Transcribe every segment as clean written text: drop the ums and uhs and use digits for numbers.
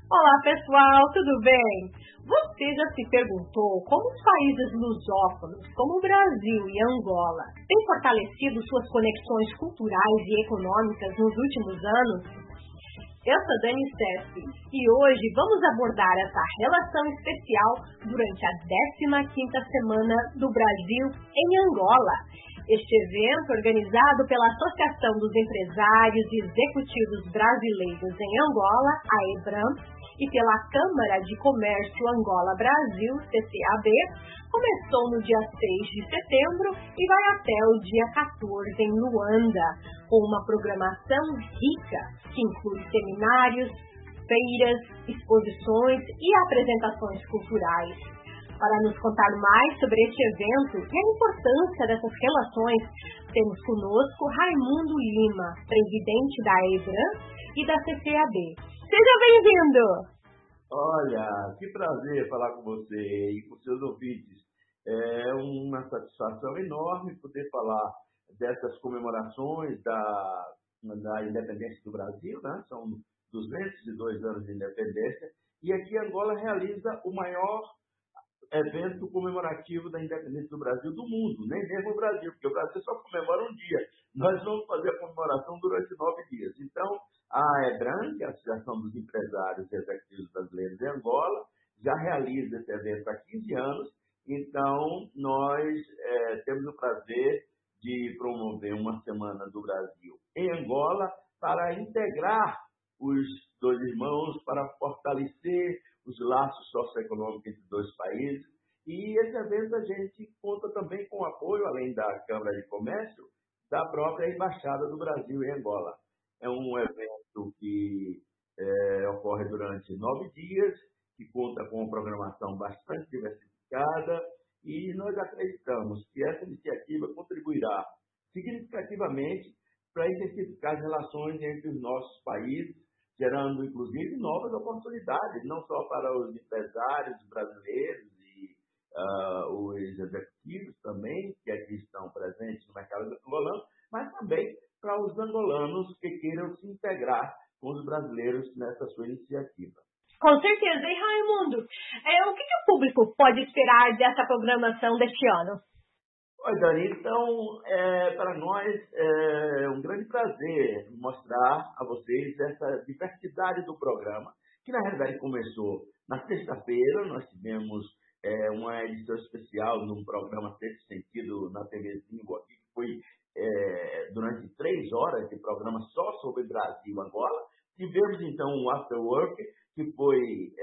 Olá pessoal, tudo bem? Você já se perguntou como os países lusófonos, como o Brasil e Angola, têm fortalecido suas conexões culturais e econômicas nos últimos anos? Eu sou Dani Steffi e hoje vamos abordar essa relação especial durante a 15ª Semana do Brasil em Angola. Este evento, organizado pela Associação dos Empresários e Executivos Brasileiros em Angola, a EBRAM, e pela Câmara de Comércio Angola-Brasil, CCAB, começou no dia 6 de setembro e vai até o dia 14 em Luanda, com uma programação rica que inclui seminários, feiras, exposições e apresentações culturais. Para nos contar mais sobre este evento e a importância dessas relações, temos conosco Raimundo Lima, presidente da EBRAM e da CCAB. Seja bem-vindo! Olha, que prazer falar com você e com seus ouvintes. É uma satisfação enorme poder falar dessas comemorações da independência do Brasil, né? São 202 anos de independência, e aqui Angola realiza o maior evento comemorativo da independência do Brasil do mundo, nem mesmo o Brasil, porque o Brasil só comemora um dia. Nós vamos fazer a comemoração durante 9 dias. Então, a EBRAM, que é a Associação dos Empresários e Executivos Brasileiros de Angola, já realiza esse evento há 15 anos. Então, nós temos o prazer de promover uma Semana do Brasil em Angola para integrar os dois irmãos, para fortalecer os laços socioeconômicos entre os dois países. E esse evento a gente conta também com o apoio, além da Câmara de Comércio, da própria Embaixada do Brasil em Angola. É um evento que ocorre durante 9 dias, que conta com uma programação bastante diversificada, e nós acreditamos que essa iniciativa contribuirá significativamente para intensificar as relações entre os nossos países, gerando, inclusive, novas oportunidades, não só para os empresários brasileiros e os executivos também, que aqui estão presentes no mercado angolano, mas também para os angolanos que queiram se integrar com os brasileiros nessa sua iniciativa. Com certeza. E Raimundo, o que o público pode esperar dessa programação deste ano? Oi, Dani, então, para nós é um grande prazer mostrar a vocês essa diversidade do programa, que na realidade começou na sexta-feira. Nós tivemos uma edição especial num programa Sexto Sentido na TV Zingo aqui, que foi durante 3 horas de programa só sobre Brasil e Angola. Tivemos então um After Work, que foi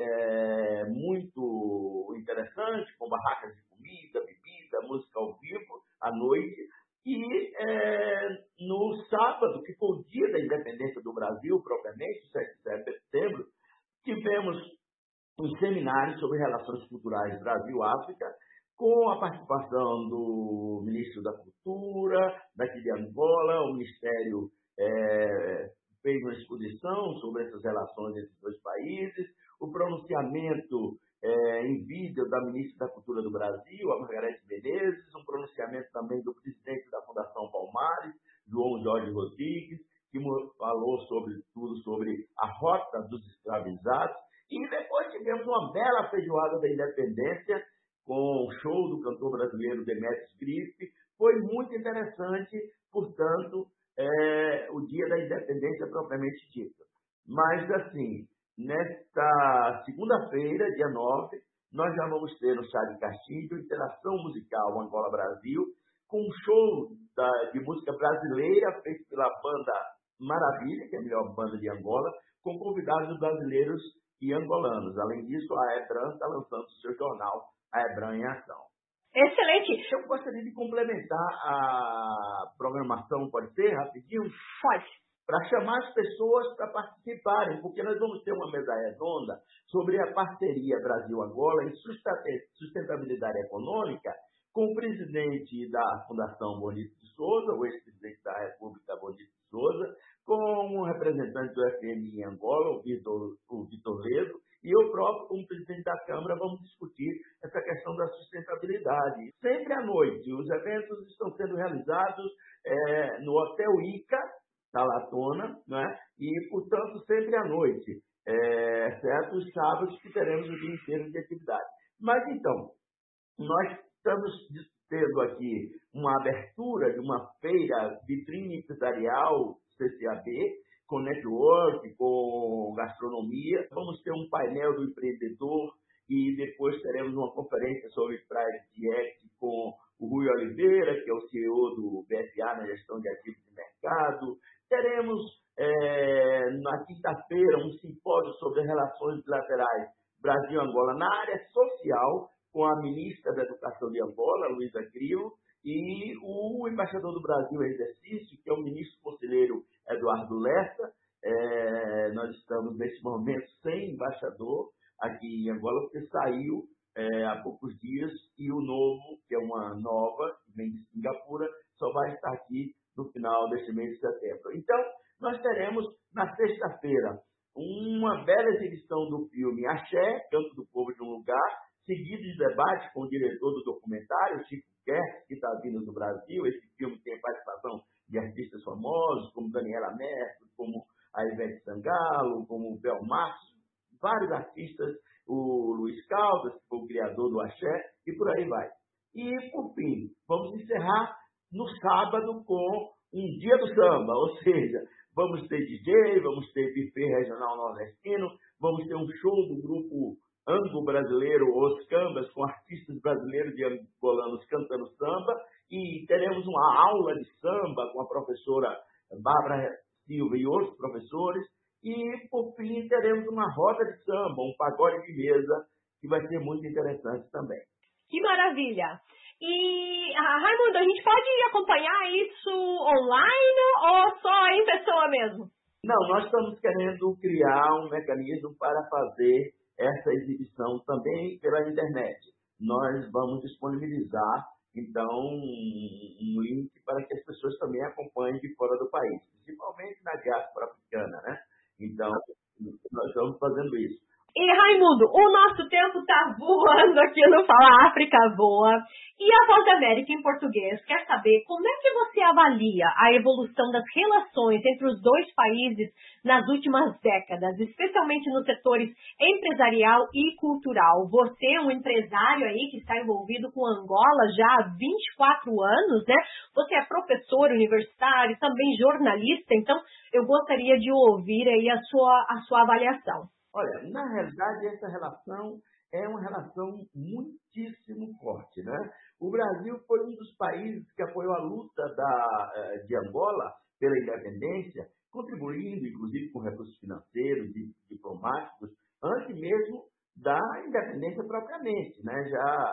muito interessante, com barracas de comida, bebida, música ao vivo à noite. E no sábado, que foi o dia da independência do Brasil, propriamente, 7 de setembro, tivemos um seminário sobre relações culturais Brasil-África, com a participação do ministro da Cultura, daqui de Angola. O Ministério fez uma exposição sobre essas relações entre os dois países, o pronunciamento em vídeo da ministra da Cultura do Brasil, a Margarete Menezes, um pronunciamento também do presidente da Fundação Palmares, João Jorge Rodrigues, que falou sobre a rota dos escravizados. E depois tivemos uma bela feijoada da independência, com o show do cantor brasileiro Demetrios Grife. Foi muito interessante, portanto, o dia da independência propriamente dito. Mas, assim, nesta segunda-feira, dia 9, nós já vamos ter no Chá de Castilho interação musical Angola-Brasil, com um show de música brasileira feito pela banda Maravilha, que é a melhor banda de Angola, com convidados brasileiros e angolanos. Além disso, a EBRAM está lançando o seu jornal, a EBRAM em Ação. Excelente! Eu gostaria de complementar a programação, pode ser, rapidinho? Pode. Para chamar as pessoas para participarem, porque nós vamos ter uma mesa redonda sobre a parceria Brasil-Angola em sustentabilidade econômica, com o presidente da Fundação Bonito de Souza, o ex-presidente da República Bonito de Souza, com um representante do FMI em Angola, o Vitor Ledo, e eu próprio, como presidente da Câmara, vamos discutir essa questão da sustentabilidade. Sempre à noite, os eventos estão sendo realizados no Hotel Ica, da Latona, né? E, portanto, sempre à noite. exceto os sábados que teremos o dia inteiro de atividade. Mas então, nós estamos tendo aqui uma abertura de uma feira vitrine empresarial CCAB, com network, com gastronomia. Vamos ter um painel do empreendedor e depois teremos uma conferência sobre Private Equity com o Rui Oliveira, que é o CEO do BFA na gestão de ativos de mercado. Teremos, na quinta-feira, um simpósio sobre relações bilaterais Brasil-Angola na área social, com a ministra da Educação de Angola, Luísa Grilo, e o embaixador do Brasil em exercício, que é o ministro conselheiro Eduardo Lessa. Nós estamos, nesse momento, sem embaixador aqui em Angola, porque saiu há poucos dias, e o novo, que é uma nova, que vem de Singapura, só vai estar aqui no final deste mês de setembro. Então, nós teremos, na sexta-feira, uma bela exibição do filme Axé, Canto do Povo de um Lugar, seguido de debate com o diretor do documentário, Chico Quer, que está vindo do Brasil. Esse filme tem participação de artistas famosos, como Daniela Mercury, como a Ivete Sangalo, como o Belmarx, vários artistas, o Luiz Caldas, que foi o criador do Axé, e por aí vai. E, por fim, vamos encerrar no sábado com um dia do samba, ou seja, vamos ter DJ, vamos ter buffet regional nordestino, vamos ter um show do grupo anglo-brasileiro, Os Cambas, com artistas brasileiros e angolanos cantando samba, e teremos uma aula de samba com a professora Bárbara Silva e outros professores, e, por fim, teremos uma roda de samba, um pagode de mesa, que vai ser muito interessante também. Que maravilha! E, Raimundo, a gente pode acompanhar isso online ou só em pessoa mesmo? Não, nós estamos querendo criar um mecanismo para fazer essa exibição também pela internet. Nós vamos disponibilizar, então, um link para que as pessoas também acompanhem de fora do país, principalmente na diáspora africana, né? Então, nós estamos fazendo isso. E, Raimundo, o nosso tempo está voando aqui no Fala África Voa. E a Voz da América em português quer saber como é que você avalia a evolução das relações entre os dois países nas últimas décadas, especialmente nos setores empresarial e cultural. Você é um empresário aí que está envolvido com Angola já há 24 anos, né? Você é professor universitário, também jornalista, então eu gostaria de ouvir aí a sua avaliação. Olha, na realidade, essa relação é uma relação muitíssimo forte, né? O Brasil foi um dos países que apoiou a luta de Angola pela independência, contribuindo, inclusive, com recursos financeiros e diplomáticos, antes mesmo da independência propriamente, né?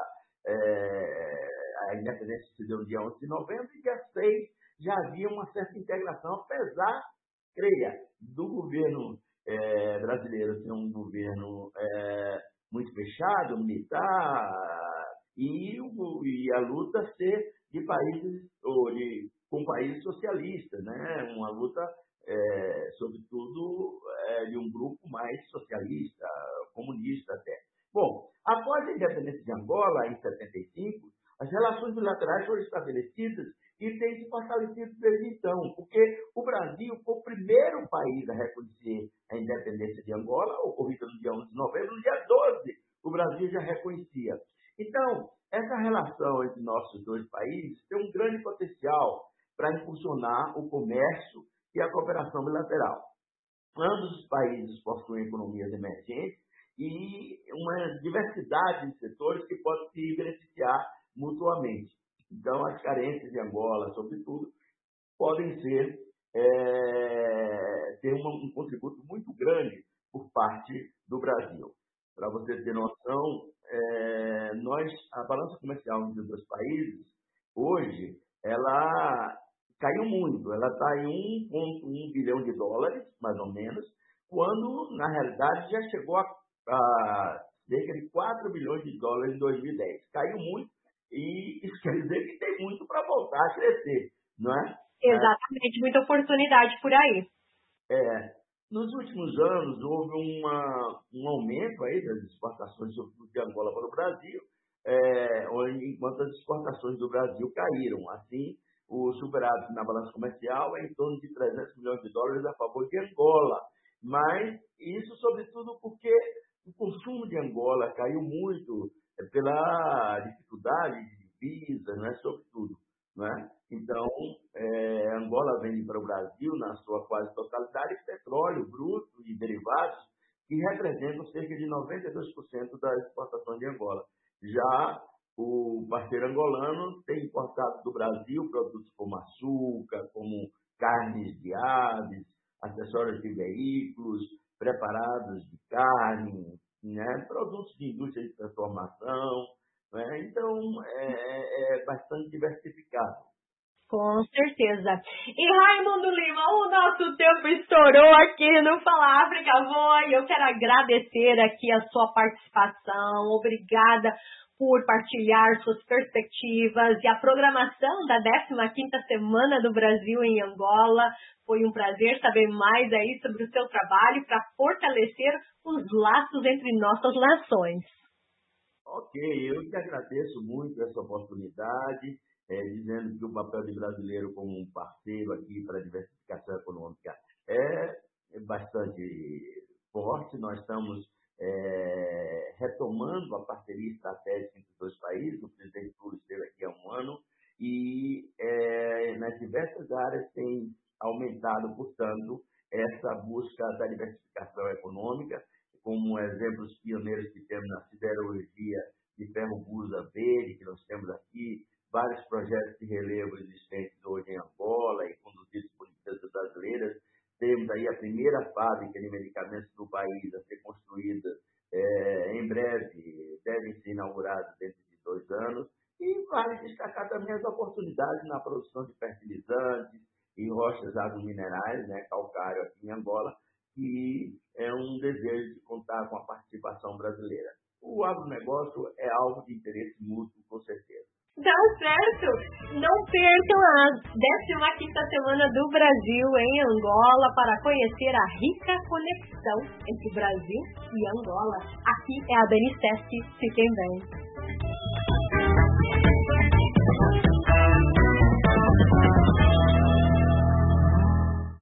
A independência se deu no dia 11 de novembro e dia 6 já havia uma certa integração, apesar, creia, do governo brasileiro ser um governo muito fechado, militar, e a luta ser de países, com países socialistas, né? Uma luta, sobretudo, de um grupo mais socialista, comunista até. Bom, após a independência de Angola, em 75, as relações bilaterais foram estabelecidas e têm se fortalecido desde então, porque o Brasil foi o primeiro país a reconhecer a independência de Angola, ocorrida no dia 11 de novembro. No dia 12, o Brasil já reconhecia. Então, essa relação entre nossos dois países tem um grande potencial para impulsionar o comércio e a cooperação bilateral. Ambos os países possuem economias emergentes e uma diversidade de setores que podem se beneficiar mutuamente. Então, as carências de Angola, sobretudo, podem ter um contributo muito grande por parte do Brasil. Para você ter noção, a balança comercial entre os dois países, hoje, ela caiu muito. Ela está em 1,1 bilhão de dólares, mais ou menos, quando, na realidade, já chegou a cerca de 4 bilhões de dólares em 2010. Caiu muito. E isso quer dizer que tem muito para voltar a crescer, não é? Exatamente, muita oportunidade por aí. Nos últimos anos, houve um aumento aí das exportações, sobretudo de Angola para o Brasil, enquanto as exportações do Brasil caíram. Assim, o superávit na balança comercial é em torno de 300 milhões de dólares a favor de Angola. Mas isso, sobretudo, porque o consumo de Angola caiu muito pela dificuldade de divisa, não é? Sobretudo. Não é? Então, Angola vende para o Brasil, na sua quase totalidade, petróleo bruto e derivados, que representam cerca de 92% das exportações de Angola. Já o parceiro angolano tem importado do Brasil produtos como açúcar, como carnes de aves, acessórios de veículos, preparados de carne, né? Produtos de indústria de transformação. Né? Então, é bastante diversificado. Com certeza. E Raimundo Lima, o nosso tempo estourou aqui no Fala África Voe. Eu quero agradecer aqui a sua participação. Obrigada por partilhar suas perspectivas e a programação da 15ª Semana do Brasil em Angola. Foi um prazer saber mais aí sobre o seu trabalho para fortalecer os laços entre nossas nações. Ok, eu que agradeço muito essa oportunidade, dizendo que o papel de brasileiro como um parceiro aqui para a diversificação econômica é bastante forte. Nós estamos retomando a parceria estratégica entre os dois países. O presidente Lula esteve aqui há um ano e nas diversas áreas tem aumentado, portanto, essa busca da diversificação econômica, como exemplos pioneiros que temos na siderurgia de ferro-gusa verde, que nós temos aqui, vários projetos de relevo existentes hoje em Angola e conduzidos por empresas brasileiras. Temos aí a primeira fábrica de medicamentos do país a ser construída em breve, deve ser inaugurada dentro de 2 anos. E vale destacar também as oportunidades na produção de fertilizantes e rochas agrominerais, né, calcário aqui em Angola, que é um desejo de contar com a participação brasileira. O agronegócio é alvo de interesse mútuo, com certeza. Tá certo! Não percam a 15ª Semana do Brasil em Angola para conhecer a rica conexão entre Brasil e Angola. Aqui é a Dani Sessi. Fiquem bem.